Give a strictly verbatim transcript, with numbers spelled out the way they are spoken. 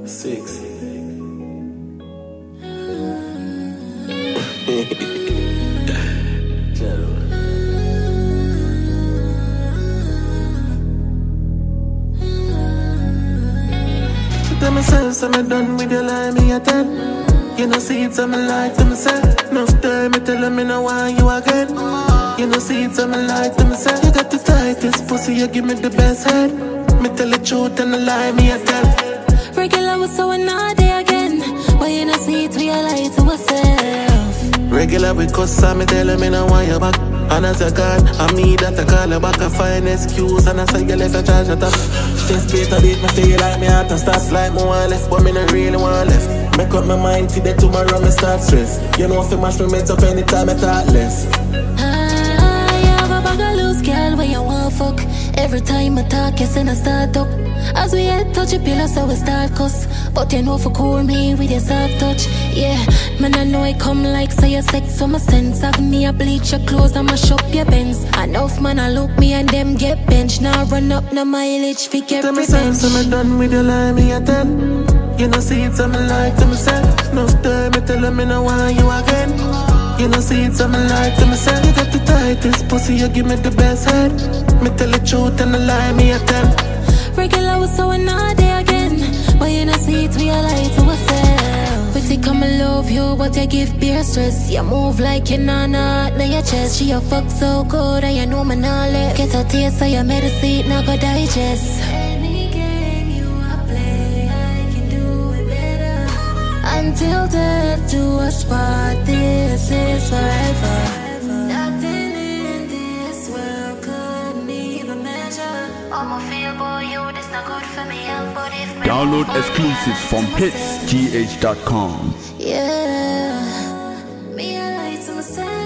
Six. Tell myself I'm done with your lie, me a ten. You know see it, I'm like to myself. Enough time, me tell me no want you again. You know see it, I'm like to myself. You got the tightest pussy, you give me the best head. Me tell the truth and the lie, me a tell. Regular was so naughty again. But you know see it, we a lie to ourselves. Regular we cuss, so me tell me no want you back. And as a God, I me that I call you back. I find excuse and I say you left a charge at up. Just beat a beat, me feel like me heart and starts like me want left. But me no really want left. Make up my mind till the tomorrow me start stress. You know if you mash me meds up anytime I talk less. Ah, you have a bag of loose girl where you want fuck. Every time I talk, you send a start up. As we head touch your pillow, so we start cuss. But you know for cool me with your soft touch. Yeah, man I know I come like say your sex so my sense. Have me a bleach your clothes and mash up your bends. Enough man I look me and them get bench. Now run up no mileage fi get tell revenge. Tell myself I'm done with your lie, me a tell. You know see it, I'm like to myself. Enough time, me tell me no want you again. You know see it, I'm like to myself. You got the tightest pussy, you give me the best head. Me tell the truth and the lie, me a tell. Regular was so naughty again. But you know see it, we a lie to ourselves. Pretty come I love you, but you give beer stress. You move like you know not in your chest. She a fuck so good and you know me not let get a taste so you made a seat, now go digest. Any game you a play, I can do it better. Until death do us part, this is forever. Nothing in this world could even measure. I'm a feel boy, you this not good for me. But if me Download exclusives from hits G H dot com. yeah, me I lie to myself.